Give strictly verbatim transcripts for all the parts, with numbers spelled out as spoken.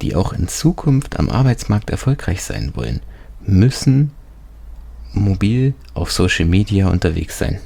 die auch in Zukunft am Arbeitsmarkt erfolgreich sein wollen, müssen mobil auf Social Media unterwegs sein.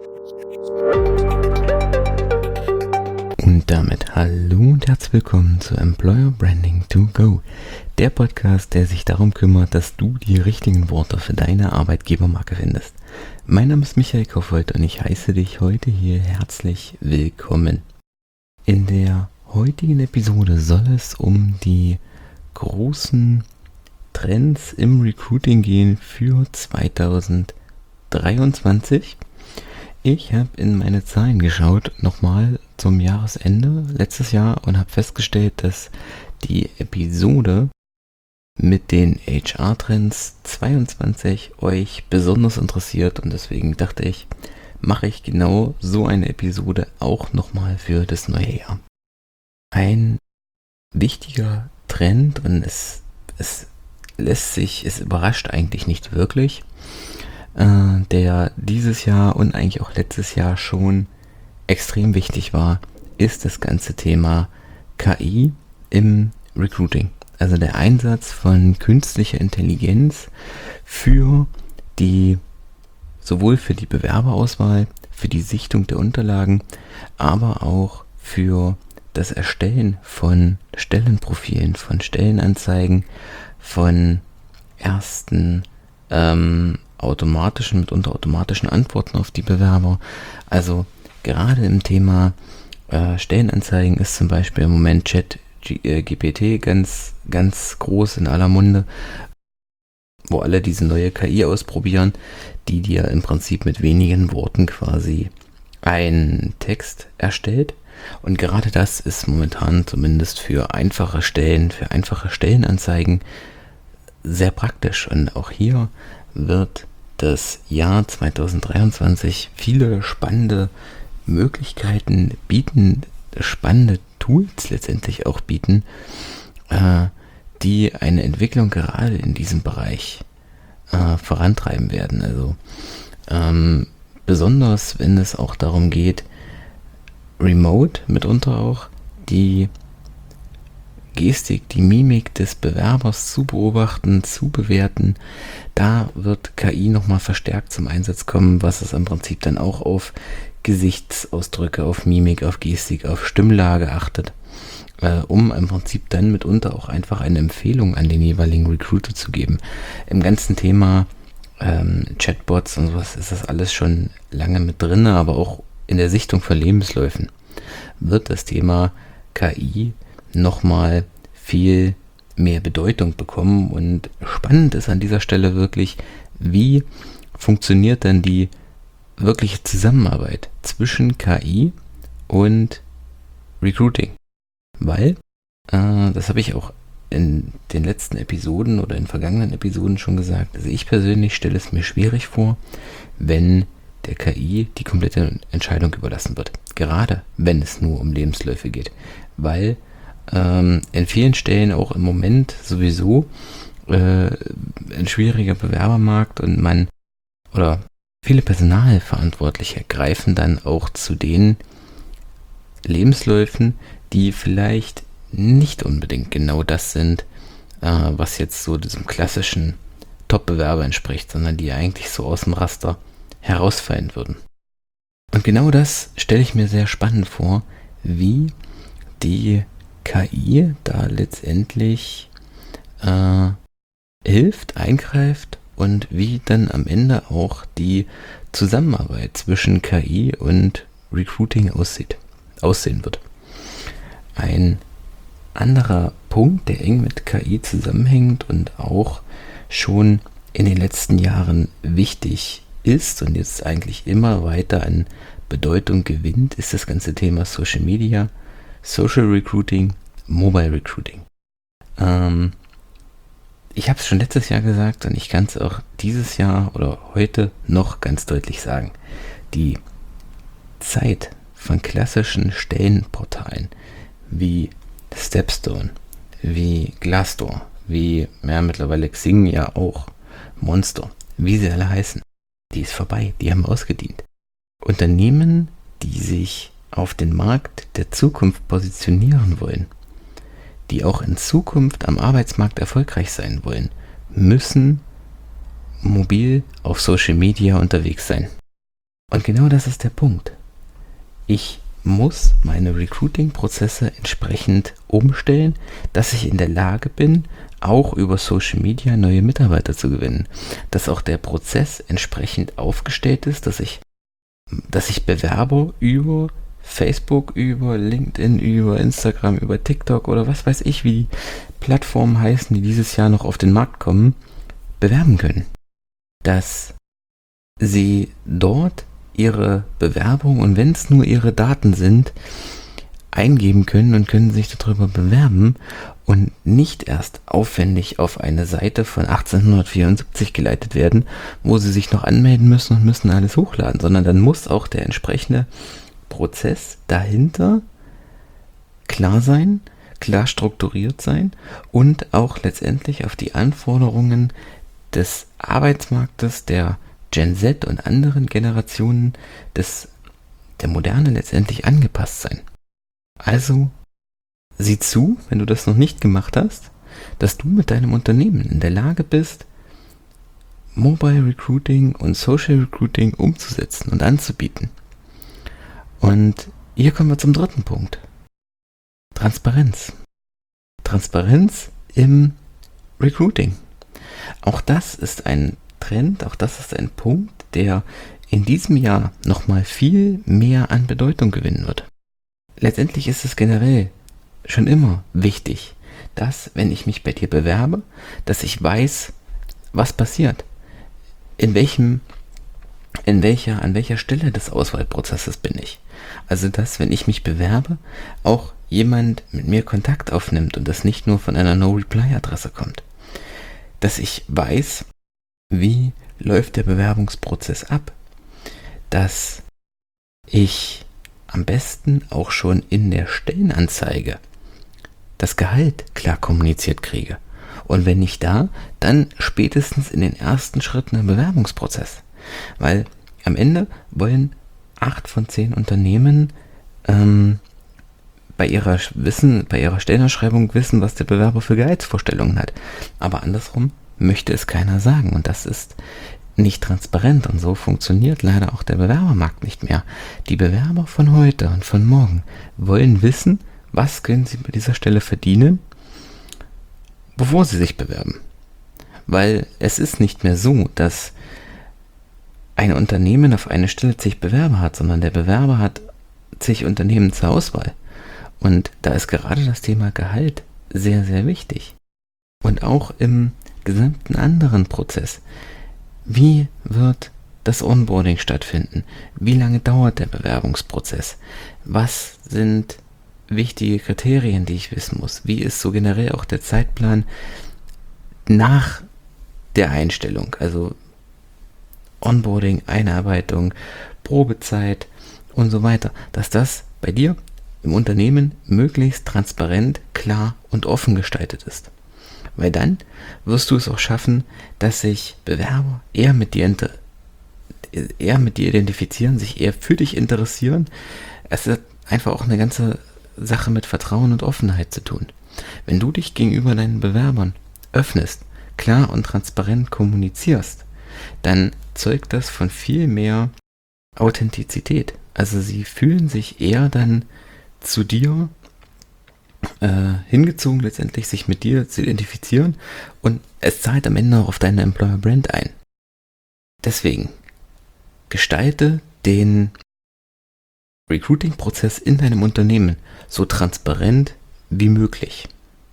Und damit hallo und herzlich willkommen zu Employer Branding to Go, der Podcast, der sich darum kümmert, dass du die richtigen Worte für deine Arbeitgebermarke findest. Mein Name ist Michael Kaufhold und ich heiße dich heute hier herzlich willkommen. In der heutigen Episode soll es um die großen Trends im Recruiting gehen für zwanzig dreiundzwanzig. Ich habe in meine Zahlen geschaut, nochmal zum Jahresende letztes Jahr, und habe festgestellt, dass die Episode mit den H R-Trends zweiundzwanzig euch besonders interessiert, und deswegen dachte ich, mache ich genau so eine Episode auch nochmal für das neue Jahr. Ein wichtiger Trend, und es, es lässt sich, es überrascht eigentlich nicht wirklich, äh, der dieses Jahr und eigentlich auch letztes Jahr schon extrem wichtig war, ist das ganze Thema K I im Recruiting. Also der Einsatz von künstlicher Intelligenz für die, sowohl für die Bewerberauswahl, für die Sichtung der Unterlagen, aber auch für das Erstellen von Stellenprofilen, von Stellenanzeigen, von ersten ähm, automatischen, mitunter automatischen Antworten auf die Bewerber. Also gerade im Thema äh, Stellenanzeigen ist zum Beispiel im Moment Chat G P T ganz, ganz groß in aller Munde, wo alle diese neue K I ausprobieren, die dir im Prinzip mit wenigen Worten quasi einen Text erstellt. Und gerade das ist momentan zumindest für einfache Stellen, für einfache Stellenanzeigen sehr praktisch. Und auch hier wird das Jahr zwanzig dreiundzwanzig viele spannende Möglichkeiten bieten, spannende Tools letztendlich auch bieten, äh, die eine Entwicklung gerade in diesem Bereich äh, vorantreiben werden. Also ähm, besonders wenn es auch darum geht, remote mitunter auch die Gestik, die Mimik des Bewerbers zu beobachten, zu bewerten. Da wird K I nochmal verstärkt zum Einsatz kommen, was es im Prinzip dann auch auf Gesichtsausdrücke, auf Mimik, auf Gestik, auf Stimmlage achtet, äh, um im Prinzip dann mitunter auch einfach eine Empfehlung an den jeweiligen Recruiter zu geben. Im ganzen Thema ähm, Chatbots und sowas ist das alles schon lange mit drin, aber auch in der Sichtung von Lebensläufen wird das Thema K I nochmal viel mehr Bedeutung bekommen. Und spannend ist an dieser Stelle wirklich, wie funktioniert dann die wirkliche Zusammenarbeit zwischen K I und Recruiting. Weil, äh, das habe ich auch in den letzten Episoden oder in vergangenen Episoden schon gesagt, also ich persönlich stelle es mir schwierig vor, wenn der K I die komplette Entscheidung überlassen wird. Gerade wenn es nur um Lebensläufe geht. Weil ähm, in vielen Stellen auch im Moment sowieso äh, ein schwieriger Bewerbermarkt, und man oder viele Personalverantwortliche greifen dann auch zu den Lebensläufen, die vielleicht nicht unbedingt genau das sind, äh, was jetzt so diesem klassischen Top-Bewerber entspricht, sondern die eigentlich so aus dem Raster herausfallen würden. Und genau das stelle ich mir sehr spannend vor, wie die K I da letztendlich äh, hilft, eingreift und wie dann am Ende auch die Zusammenarbeit zwischen K I und Recruiting aussieht, aussehen wird. Ein anderer Punkt, der eng mit K I zusammenhängt und auch schon in den letzten Jahren wichtig ist und jetzt eigentlich immer weiter an Bedeutung gewinnt, ist das ganze Thema Social Media, Social Recruiting, Mobile Recruiting. Ähm, ich habe es schon letztes Jahr gesagt und ich kann es auch dieses Jahr oder heute noch ganz deutlich sagen. Die Zeit von klassischen Stellenportalen wie Stepstone, wie Glassdoor, wie ja, mittlerweile Xing ja auch, Monster, wie sie alle heißen, die ist vorbei, die haben ausgedient. Unternehmen, die sich auf den Markt der Zukunft positionieren wollen, die auch in Zukunft am Arbeitsmarkt erfolgreich sein wollen, müssen mobil auf Social Media unterwegs sein. Und genau das ist der Punkt. Ich muss meine Recruiting-Prozesse entsprechend umstellen, dass ich in der Lage bin, auch über Social Media neue Mitarbeiter zu gewinnen. Dass auch der Prozess entsprechend aufgestellt ist, dass ich, dass ich Bewerber über Facebook, über LinkedIn, über Instagram, über TikTok oder was weiß ich, wie die Plattformen heißen, die dieses Jahr noch auf den Markt kommen, bewerben können. Dass sie dort ihre Bewerbung und wenn es nur ihre Daten sind, eingeben können und können sich darüber bewerben und nicht erst aufwendig auf eine Seite von achtzehnhundertvierundsiebzig geleitet werden, wo sie sich noch anmelden müssen und müssen alles hochladen, sondern dann muss auch der entsprechende Prozess dahinter klar sein, klar strukturiert sein und auch letztendlich auf die Anforderungen des Arbeitsmarktes, der Gen Z und anderen Generationen des, der Moderne letztendlich angepasst sein. Also sieh zu, wenn du das noch nicht gemacht hast, dass du mit deinem Unternehmen in der Lage bist, Mobile Recruiting und Social Recruiting umzusetzen und anzubieten. Und hier kommen wir zum dritten Punkt. Transparenz. Transparenz im Recruiting. Auch das ist ein Trend, auch das ist ein Punkt, der in diesem Jahr nochmal viel mehr an Bedeutung gewinnen wird. Letztendlich ist es generell schon immer wichtig, dass, wenn ich mich bei dir bewerbe, dass ich weiß, was passiert. In welchem, in welcher, an welcher Stelle des Auswahlprozesses bin ich. Also, dass, wenn ich mich bewerbe, auch jemand mit mir Kontakt aufnimmt und das nicht nur von einer No-Reply-Adresse kommt. Dass ich weiß, wie läuft der Bewerbungsprozess ab, dass ich am besten auch schon in der Stellenanzeige das Gehalt klar kommuniziert kriege. Und wenn nicht da, dann spätestens in den ersten Schritten im Bewerbungsprozess. Weil am Ende wollen acht von zehn Unternehmen ähm, bei ihrer Wissen, bei ihrer Stellenausschreibung wissen, was der Bewerber für Gehaltsvorstellungen hat. Aber andersrum möchte es keiner sagen. Und das ist nicht transparent. Und so funktioniert leider auch der Bewerbermarkt nicht mehr. Die Bewerber von heute und von morgen wollen wissen, was können sie bei dieser Stelle verdienen, bevor sie sich bewerben. Weil es ist nicht mehr so, dass ein Unternehmen auf eine Stelle zig Bewerber hat, sondern der Bewerber hat zig Unternehmen zur Auswahl. Und da ist gerade das Thema Gehalt sehr, sehr wichtig. Und auch im gesamten anderen Prozess. Wie wird das Onboarding stattfinden? Wie lange dauert der Bewerbungsprozess? Was sind wichtige Kriterien, die ich wissen muss? Wie ist so generell auch der Zeitplan nach der Einstellung? Also Onboarding, Einarbeitung, Probezeit und so weiter. Dass das bei dir im Unternehmen möglichst transparent, klar und offen gestaltet ist. Weil dann wirst du es auch schaffen, dass sich Bewerber eher mit dir, inter- eher mit dir identifizieren, sich eher für dich interessieren. Es hat einfach auch eine ganze Sache mit Vertrauen und Offenheit zu tun. Wenn du dich gegenüber deinen Bewerbern öffnest, klar und transparent kommunizierst, dann zeugt das von viel mehr Authentizität. Also sie fühlen sich eher dann zu dir äh, hingezogen, letztendlich sich mit dir zu identifizieren und es zahlt am Ende auch auf deine Employer Brand ein. Deswegen gestalte den Recruiting-Prozess in deinem Unternehmen so transparent wie möglich.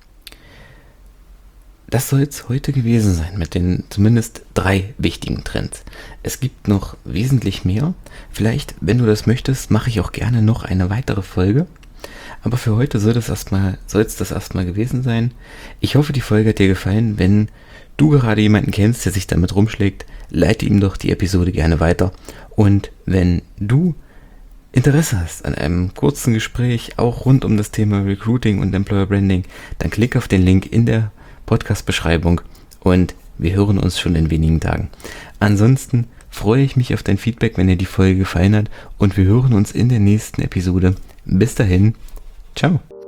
Das soll es heute gewesen sein mit den zumindest drei wichtigen Trends. Es gibt noch wesentlich mehr. Vielleicht, wenn du das möchtest, mache ich auch gerne noch eine weitere Folge. Aber für heute soll das erstmal, soll es das erstmal gewesen sein. Ich hoffe, die Folge hat dir gefallen. Wenn du gerade jemanden kennst, der sich damit rumschlägt, leite ihm doch die Episode gerne weiter. Und wenn du Interesse hast an einem kurzen Gespräch, auch rund um das Thema Recruiting und Employer Branding, dann klick auf den Link in der Podcast-Beschreibung und wir hören uns schon in wenigen Tagen. Ansonsten freue ich mich auf dein Feedback, wenn dir die Folge gefallen hat und wir hören uns in der nächsten Episode. Bis dahin, ciao.